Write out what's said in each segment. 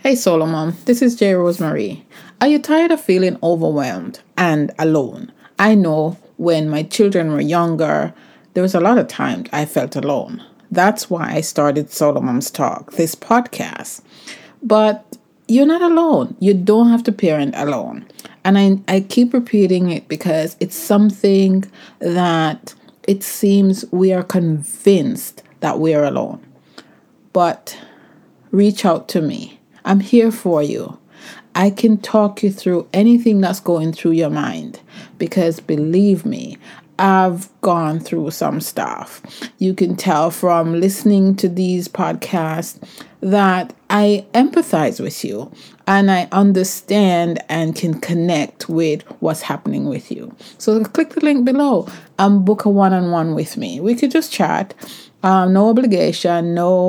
Hey Solomon, this is J. Rosemary. Are you tired of feeling overwhelmed and alone? I know when my children were younger, there was a lot of times I felt alone. That's why I started Solomon's Talk, this podcast. But you're not alone. You don't have to parent alone. And I keep repeating it because it's something that it seems we are convinced that we are alone. But reach out to me. I'm here for you. I can talk you through anything that's going through your mind because believe me, I've gone through some stuff. You can tell from listening to these podcasts that I empathize with you and I understand and can connect with what's happening with you. So click the link below and book a one-on-one with me. We could just chat. No obligation,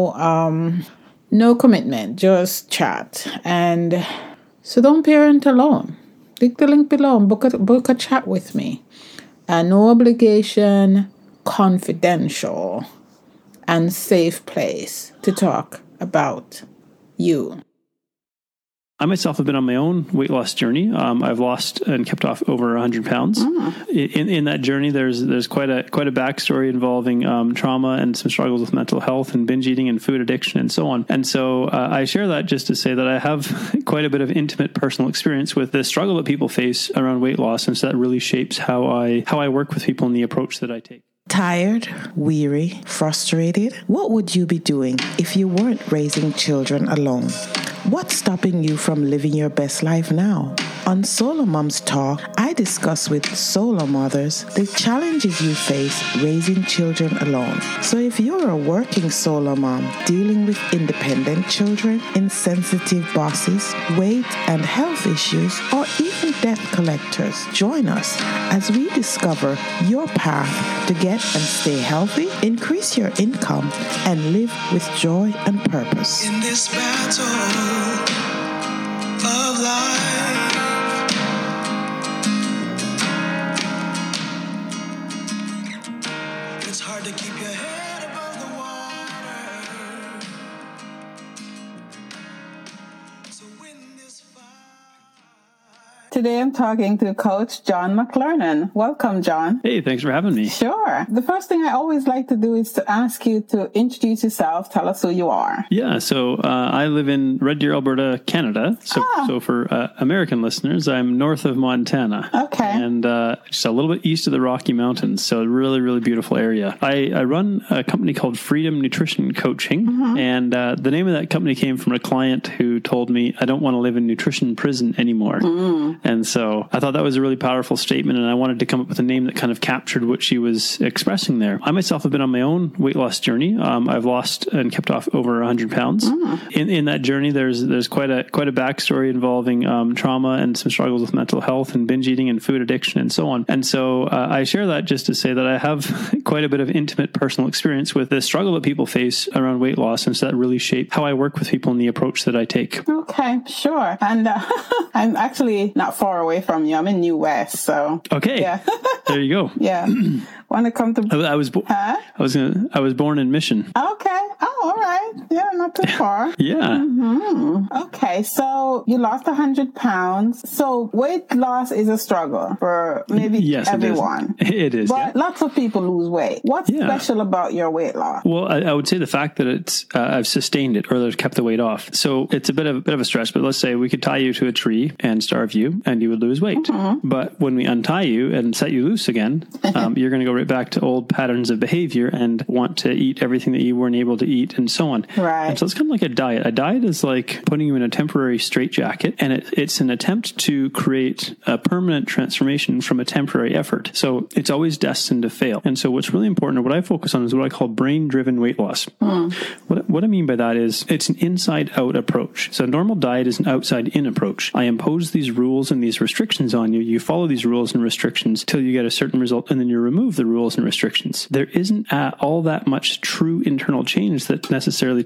no commitment, just chat. And so don't parent alone. Click the link below and book a chat with me. No obligation, confidential, and safe place to talk about you. I myself have been on my own weight loss journey. I've lost and kept off over 100 pounds. In that journey, there's quite a backstory involving trauma and some struggles with mental health and binge eating and food addiction and so on. And so I share that just to say that I have quite a bit of intimate personal experience with the struggle that people face around weight loss, and so that really shapes how I work with people and the approach that I take. Tired, weary, frustrated? What would you be doing if you weren't raising children alone? What's stopping you from living your best life now? On Solo Moms Talk, I discuss with solo mothers the challenges you face raising children alone. So if you're a working solo mom dealing with independent children, insensitive bosses, weight and health issues, or even debt collectors, join us as we discover your path to get and stay healthy, increase your income, and live with joy and purpose. In this battle of life, it's hard to keep your head above the water. So win this fight. Today I'm talking to Coach John McLernon. Welcome, John. Hey, thanks for having me. Sure. The first thing I always like to do is to ask you to introduce yourself. Tell us who you are. Yeah, so I live in Red Deer, Alberta, Canada. So for American listeners, I'm north of Montana. Okay. And just a little bit east of the Rocky Mountains. So a really, really beautiful area. I run a company called Freedom Nutrition Coaching. And the name of that company came from a client who told me, I don't want to live in nutrition prison anymore. And so I thought that was a really powerful statement, and I wanted to come up with a name that kind of captured what she was expressing there. I myself have been on my own weight loss journey. I've lost and kept off over 100 pounds. In that journey, there's quite a backstory involving trauma and some struggles with mental health and binge eating and food addiction and so on. And so I share that just to say that I have quite a bit of intimate personal experience with the struggle that people face around weight loss, and so that really shaped how I work with people and the approach that I take. Okay, sure. And I'm actually not far away from you. I'm in New West, so okay. Yeah. There you go. Yeah. Want to come to? I was born in Mission. Okay. Oh, all right. Yeah, not too far. Yeah. Okay, so you lost 100 pounds. So weight loss is a struggle for maybe everyone. It is. But lots of people lose weight. What's special about your weight loss? Well, I would say the fact that it's I've sustained it, or that I've kept the weight off. So it's a bit of a stretch. But let's say we could tie you to a tree and starve you, and you would lose weight. But when we untie you and set you loose again, you're going to go right back to old patterns of behavior and want to eat everything that you weren't able to eat and so on. Right. And so it's kind of like a diet. A diet is like putting you in a temporary straitjacket, and it's an attempt to create a permanent transformation from a temporary effort. So it's always destined to fail. And so what's really important, or what I focus on, is what I call brain-driven weight loss. What I mean by that is it's an inside-out approach. So a normal diet is an outside-in approach. I impose these rules and these restrictions on you. You follow these rules and restrictions till you get a certain result, and then you remove the rules and restrictions. There isn't all that much true internal change that necessarily takes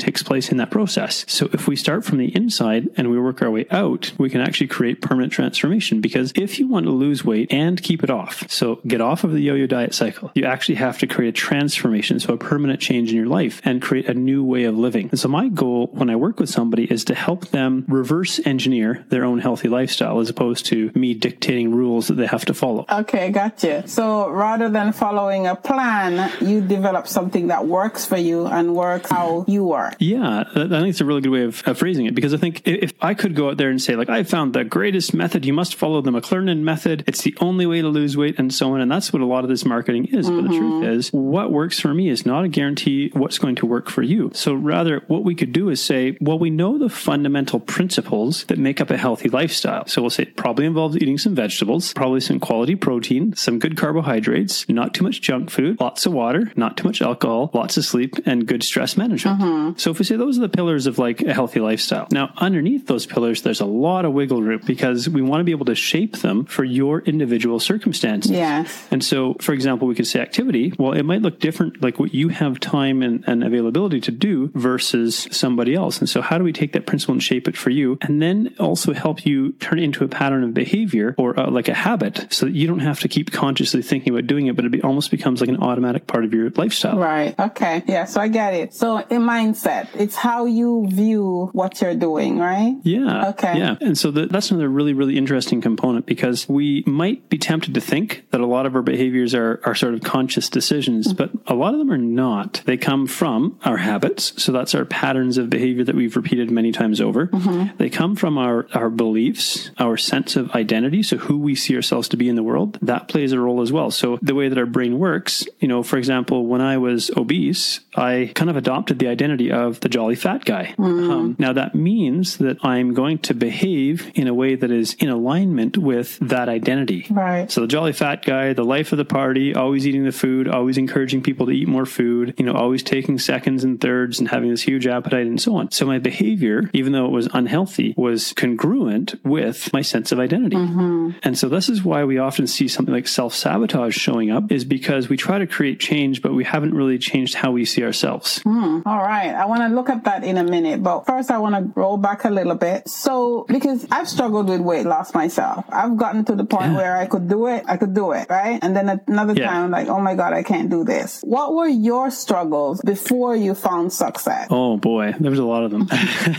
takes place in that process. So if we start from the inside and we work our way out, we can actually create permanent transformation. Because if you want to lose weight and keep it off, so get off of the yo-yo diet cycle, you actually have to create a transformation, so a permanent change in your life, and create a new way of living. And so my goal when I work with somebody is to help them reverse engineer their own healthy lifestyle, as opposed to me dictating rules that they have to follow. Okay, gotcha. So rather than following a plan, you develop something that works for you and works how you work. Yeah, I think it's a really good way of phrasing it, because I think if I could go out there and say, like, I found the greatest method, you must follow the McLernon method, it's the only way to lose weight, and so on, and that's what a lot of this marketing is. But the truth is, what works for me is not a guarantee what's going to work for you. So rather, what we could do is say, well, we know the fundamental principles that make up a healthy lifestyle. So we'll say it probably involves eating some vegetables, probably some quality protein, some good carbohydrates, not too much junk food, lots of water, not too much alcohol, lots of sleep, and good stress management. So if we say those are the pillars of like a healthy lifestyle. Now, underneath those pillars, there's a lot of wiggle room, because we want to be able to shape them for your individual circumstances. Yes. And so, for example, we could say activity. Well, it might look different, like what you have time and availability to do versus somebody else. And so how do we take that principle and shape it for you, and then also help you turn it into a pattern of behavior, or like a habit, so that you don't have to keep consciously thinking about doing it, but it almost becomes like an automatic part of your lifestyle. Right. Okay. Yeah. So I get it. So in mindset, it's how you view what you're doing, right? Yeah. Okay. Yeah. And so that's another really, really interesting component, because we might be tempted to think that a lot of our behaviors are sort of conscious decisions, but a lot of them are not. They come from our habits. So that's our patterns of behavior that we've repeated many times over. They come from our beliefs, our sense of identity. So who we see ourselves to be in the world, that plays a role as well. So the way that our brain works, for example, when I was obese, I kind of adopted the identity of the jolly fat guy. Now that means that I'm going to behave in a way that is in alignment with that identity. Right. So the jolly fat guy, the life of the party, always eating the food, always encouraging people to eat more food, always taking seconds and thirds and having this huge appetite and so on. So my behavior, even though it was unhealthy, was congruent with my sense of identity. And so this is why we often see something like self-sabotage showing up, is because we try to create change, but we haven't really changed how we see ourselves. All right. I want to look at that in a minute, but first I want to roll back a little bit. So, because I've struggled with weight loss myself, I've gotten to the point where I could do it, right? And then another time, I'm like, oh my God, I can't do this. What were your struggles before you found success? Oh boy, there was a lot of them.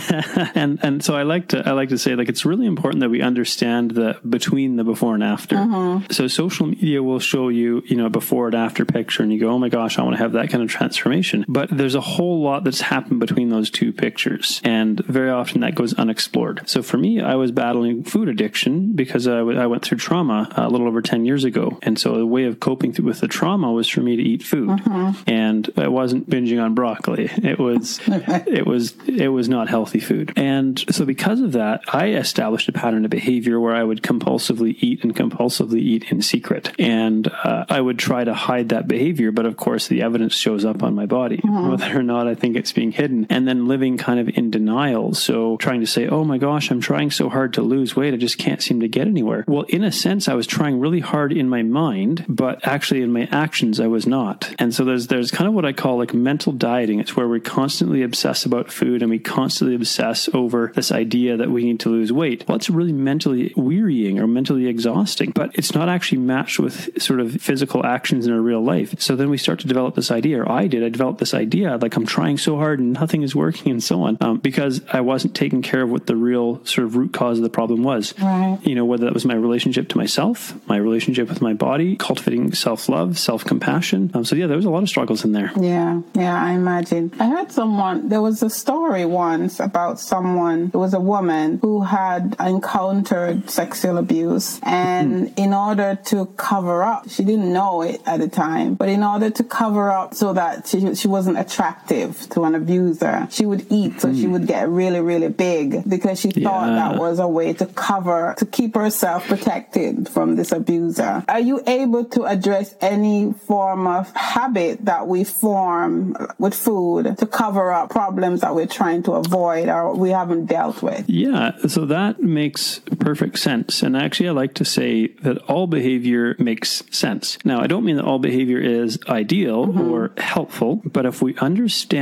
and so I like to say, like, it's really important that we understand the between the before and after. So social media will show you, a before and after picture, and you go, oh my gosh, I want to have that kind of transformation. But there's a whole lot that's happened between those two pictures, and very often that goes unexplored. So for me, I was battling food addiction because I went through trauma a little over 10 years ago. And so the way of coping with the trauma was for me to eat food. And I wasn't binging on broccoli. It was not healthy food. And so because of that, I established a pattern of behavior where I would compulsively eat in secret. And I would try to hide that behavior. But of course, the evidence shows up on my body, whether or not I think it's being hidden. And then living kind of in denial. So trying to say, oh my gosh, I'm trying so hard to lose weight, I just can't seem to get anywhere. Well, in a sense, I was trying really hard in my mind, but actually in my actions, I was not. And so there's kind of what I call like mental dieting. It's where we constantly obsess about food, and we constantly obsess over this idea that we need to lose weight. Well, it's really mentally wearying or mentally exhausting, but it's not actually matched with sort of physical actions in our real life. So then we start to develop this idea, or I developed this idea, like I'm trying so hard and nothing is working and so on, because I wasn't taking care of what the real sort of root cause of the problem was. Right. Whether that was my relationship to myself, my relationship with my body, cultivating self-love, self-compassion. So there was a lot of struggles in there. Yeah, I imagine. I heard there was a story once about someone, it was a woman who had encountered sexual abuse, and in order to cover up, she didn't know it at the time, but in order to cover up so that she wasn't attractive to an abuser, she would eat, so she would get really, really big, because she thought that was a way to keep herself protected from this abuser. Are you able to address any form of habit that we form with food to cover up problems that we're trying to avoid or we haven't dealt with? Yeah, so that makes perfect sense. And actually, I like to say that all behavior makes sense. Now, I don't mean that all behavior is ideal or helpful, but if we understand what's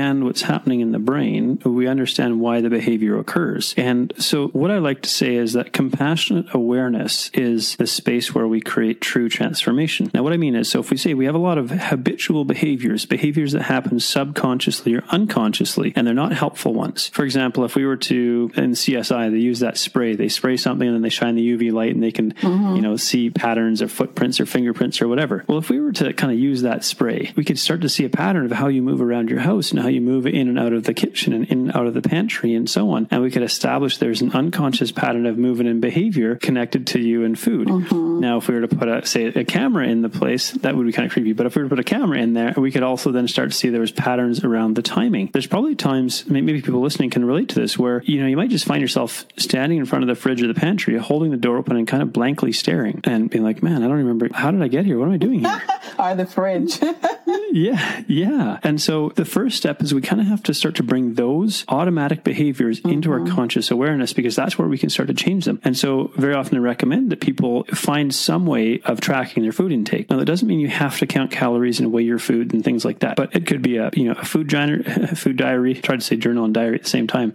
happening in the brain, we understand why the behavior occurs. And so what I like to say is that compassionate awareness is the space where we create true transformation. Now, what I mean is, so if we say we have a lot of habitual behaviors that happen subconsciously or unconsciously, and they're not helpful ones. For example, if we were to, in CSI, they use that spray. They spray something and then they shine the UV light and they can, see patterns or footprints or fingerprints or whatever. Well, if we were to kind of use that spray, we could start to see a pattern of how you move around your house and how you move in and out of the kitchen and in and out of the pantry and so on. And we could establish there's an unconscious pattern of movement and behavior connected to you and food. Now, if we were to put a camera in the place, that would be kind of creepy. But if we were to put a camera in there, we could also then start to see there was patterns around the timing. There's probably times, maybe people listening can relate to this, where, you might just find yourself standing in front of the fridge or the pantry, holding the door open and kind of blankly staring and being like, man, I don't remember. How did I get here? What am I doing here? Or the fridge. Yeah. And so the first step is we kind of have to start to bring those automatic behaviors into our conscious awareness, because that's where we can start to change them. And so very often I recommend that people find some way of tracking their food intake. Now, that doesn't mean you have to count calories and weigh your food and things like that, but it could be a food diary. I tried to say journal and diary at the same time.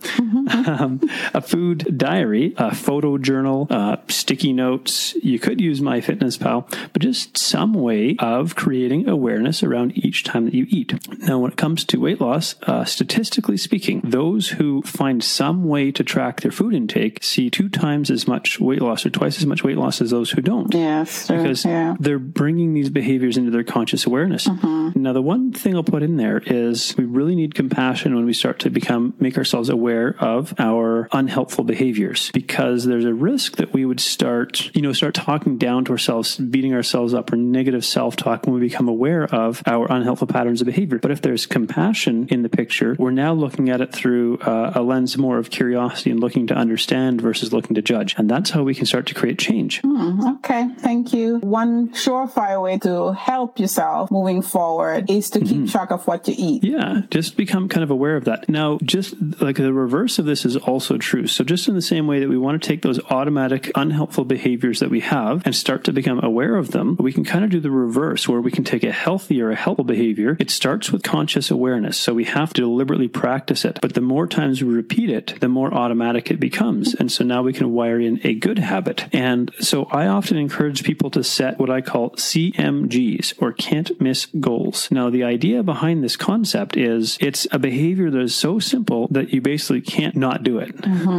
A food diary, a photo journal, sticky notes. You could use MyFitnessPal, but just some way of creating awareness around each time that you eat. Now, when it comes to weight loss, statistically speaking, those who find some way to track their food intake see 2 times as much weight loss or twice as much weight loss as those who don't. Yes, because they're bringing these behaviors into their conscious awareness. Now, the one thing I'll put in there is we really need compassion when we start to make ourselves aware of our unhelpful behaviors, because there's a risk that we would start talking down to ourselves, beating ourselves up, or negative self-talk when we become aware of our unhelpful patterns of behavior. But if there's compassion in the picture, we're now looking at it through a lens more of curiosity and looking to understand versus looking to judge. And that's how we can start to create change. Okay, thank you. One surefire way to help yourself moving forward is to keep track of what you eat. Yeah, just become kind of aware of that. Now, just like the reverse of this is also true. So just in the same way that we want to take those automatic unhelpful behaviors that we have and start to become aware of them, we can kind of do the reverse, where we can take a healthy or a helpful behavior. It starts with conscious awareness, so we have to deliberately practice it. But the more times we repeat it, the more automatic it becomes. And so now we can wire in a good habit. And so I often encourage people to set what I call CMGs, or can't miss goals. Now, the idea behind this concept is it's a behavior that is so simple that you basically can't not do it.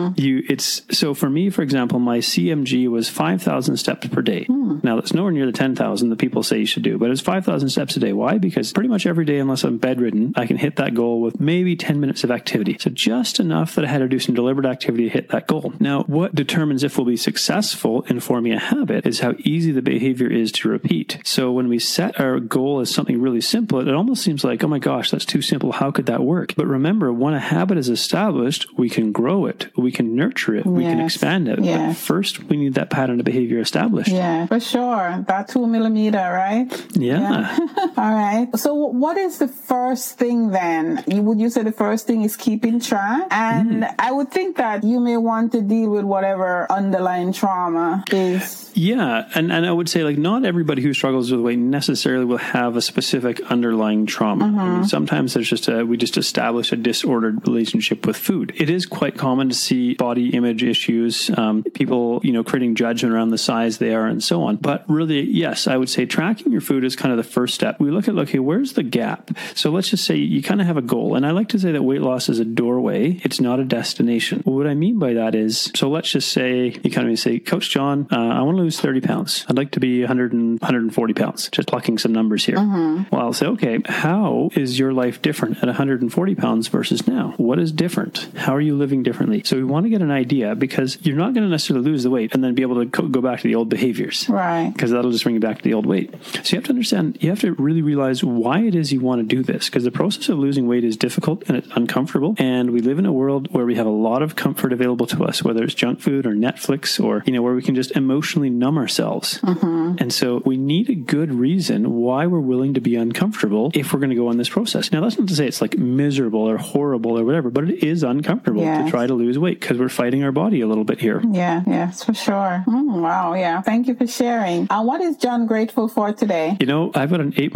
So for me, for example, my CMG was 5,000 steps per day. Now, that's nowhere near the 10,000 that people say you should do, but it's 5,000 steps a day. Why? Because pretty much every day, unless I'm bedridden, I can hit that goal with maybe 10 minutes of activity. So just enough that I had to do some deliberate activity to hit that goal. Now, what determines if we'll be successful in forming a habit is how easy the behavior is to repeat. So when we set our goal as something really simple, it almost seems like, oh my gosh, that's too simple. How could that work? But remember, when a habit is established, we can grow it, we can nurture it, we can expand it. But first, we need that pattern of behavior established. Yeah, for sure. That 2 millimeter, right? Yeah. All right. So what is the first thing then? Would you say the first thing is keeping track? And I would think that you may want to deal with whatever underlying trauma is. Yeah. And I would say, like, not everybody who struggles with weight necessarily will have a specific underlying trauma. I mean, sometimes there's we just establish a disordered relationship with food. It is quite common to see body image issues, people, creating judgment around the size they are and so on. But really, yes, I would say tracking your food is kind of the first step. We look at, okay, where's the gap? So let's just say you kind of have a goal. And I like to say that weight loss is a doorway. It's not a destination. What I mean by that is, so let's just say you kind of say, Coach John, I want to lose 30 pounds. I'd like to be 140 pounds, just plucking some numbers here. Well, I'll say, okay, how is your life different at 140 pounds versus now? What is different? How are you living differently? So we want to get an idea, because you're not going to necessarily lose the weight and then be able to go back to the old behaviors. Right. Because that'll just bring you back to the old weight. So you have to understand, you have to really realize why it is you want to do this, because the process of losing weight is difficult and it's uncomfortable. And we live in a world where we have a lot of comfort available to us, whether it's junk food or Netflix, or, where we can just emotionally numb ourselves. And so we need a good reason why we're willing to be uncomfortable if we're going to go on this process. Now, that's not to say it's like miserable or horrible or whatever, but it is uncomfortable to try to lose weight, because we're fighting our body a little bit here. Yeah, yes, for sure. Wow, yeah. Thank you for sharing. What is John grateful for today? I've got an 8-month-old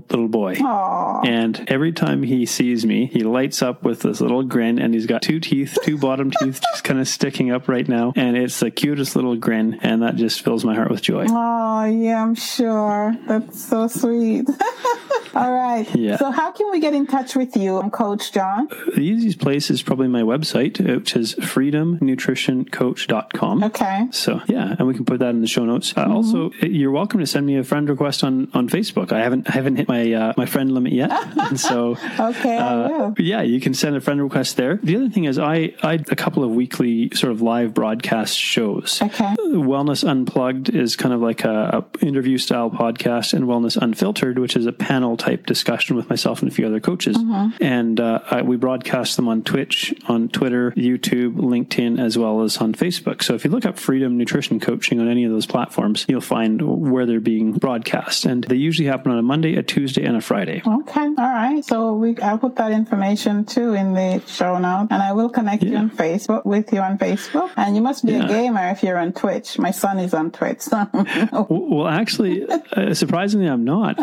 little boy. Aw. And every time he sees me, he lights up with this little grin, and he's got two bottom teeth just kind of sticking up right now. And it's the cutest little grin, and that just fills my heart with joy. Oh, yeah, I'm sure. That's so sweet. All right. Yeah. So how can we get in touch with you, Coach John? The easiest place is probably my website, which is freedomnutritioncoach.com. Okay. So, yeah, and we can put that in the show notes. Also, you're welcome to send me a friend request on Facebook. I haven't hit my friend limit yet. And so, Okay, I will. yeah, you can send a friend request there. The other thing is I a couple of weekly sort of live broadcast shows. Okay. Wellness Unplugged is kind of like a interview style podcast, and Wellness Unfiltered, which is a panel type discussion with myself and a few other coaches. And we broadcast them on Twitch, on Twitter, YouTube, LinkedIn, as well as on Facebook. So if you look up Freedom Nutrition Coaching on any of those platforms, you'll find where they're being broadcast. And they usually happen on a Monday, a Tuesday, and a Friday. Okay. All right. So I'll put that information too in the show notes, and I will connect you on Facebook with you on Facebook. And you must be a gamer if you're on Twitch. My son is on Twitch. So. Well, actually, surprisingly, I'm not.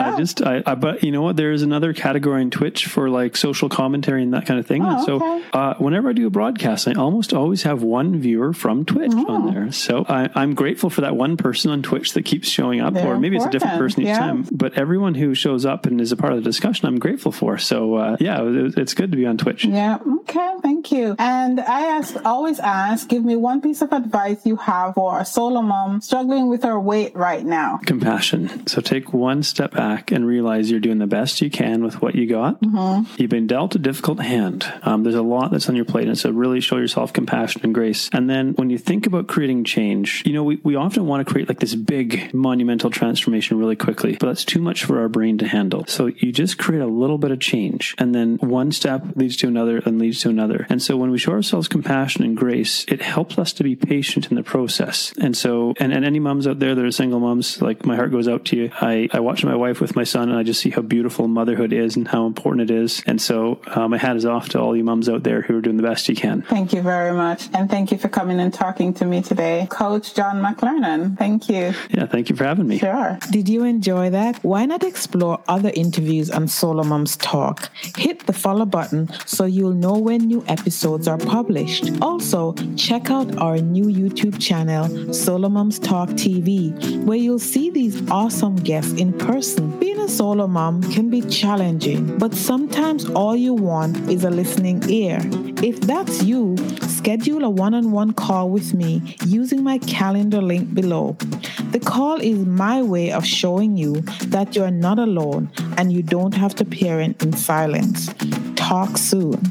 But you know what? There is another category in Twitch for like social commentary and that kind of thing. Oh, So whenever I do a broadcast, I almost always have one viewer from Twitch on there. So I'm grateful for that one person on Twitch that keeps showing up, or maybe it's a different person each time. But everyone who shows up and is a part of the discussion, I'm grateful for. So it's good to be on Twitch. Yeah. Okay. Thank you. And I always ask, give me one piece of advice you have for a solo mom struggling with her weight right now. Compassion. So take one step back and realize you're doing the best you can with what you got. You've been dealt a difficult hand. There's a lot that's on your plate, and so really show yourself compassion and grace. And then when you think about creating change, we often want to create like this big monumental transformation really quickly, but that's too much for our brain to handle. So you just create a little bit of change, and then one step leads to another and leads to another. And so when we show ourselves compassion and grace, it helps us to be patient in the process. And so, and any moms out there that are single moms, like my heart goes out to you. I watch my wife with my son, and I just see how beautiful motherhood is and how important it is. And so my hat is off to all you moms out there who are doing the best you can. Thank you very much. And thank you for coming and talking to me today, Coach John McLernon. Thank you. Yeah, thank you for having me. Sure. Did you enjoy that? Why not explore other interviews on Solo Moms Talk? Hit the follow button so you'll know when new episodes are published. Also, check out our new YouTube channel, Solo Moms Talk TV, where you'll see these awesome guests in person. Being a solo mom can be challenging, but sometimes all you want is a listening ear. If that's you, schedule a one-on-one call with me using my calendar link below. The call is my way of showing you that you're not alone and you don't have to parent in silence. Talk soon.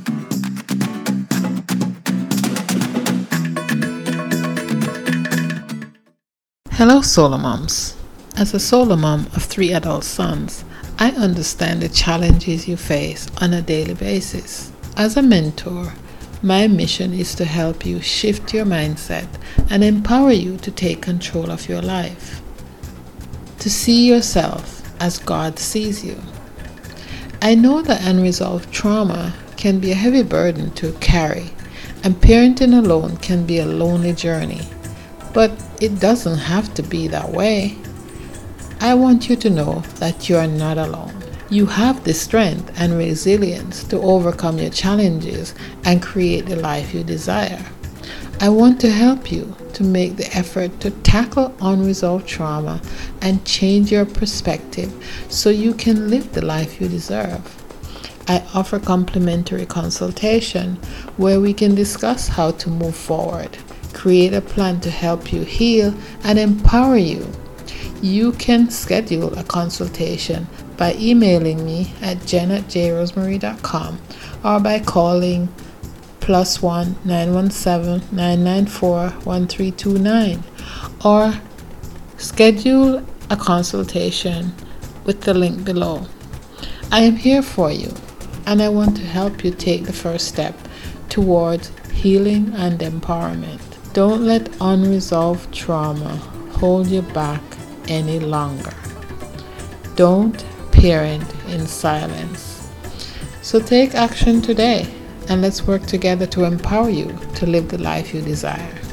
Hello, solo moms. As a solo mom of 3 adult sons, I understand the challenges you face on a daily basis. As a mentor, my mission is to help you shift your mindset and empower you to take control of your life, to see yourself as God sees you. I know that unresolved trauma can be a heavy burden to carry, and parenting alone can be a lonely journey, but it doesn't have to be that way. I want you to know that you are not alone. You have the strength and resilience to overcome your challenges and create the life you desire. I want to help you to make the effort to tackle unresolved trauma and change your perspective so you can live the life you deserve. I offer complimentary consultation where we can discuss how to move forward, create a plan to help you heal and empower you. You can schedule a consultation by emailing me at jen@jrosemary.com or by calling +1 917 994 1329 or schedule a consultation with the link below. I am here for you, and I want to help you take the first step towards healing and empowerment. Don't let unresolved trauma hold you back any longer. Don't parent in silence. So take action today, and let's work together to empower you to live the life you desire.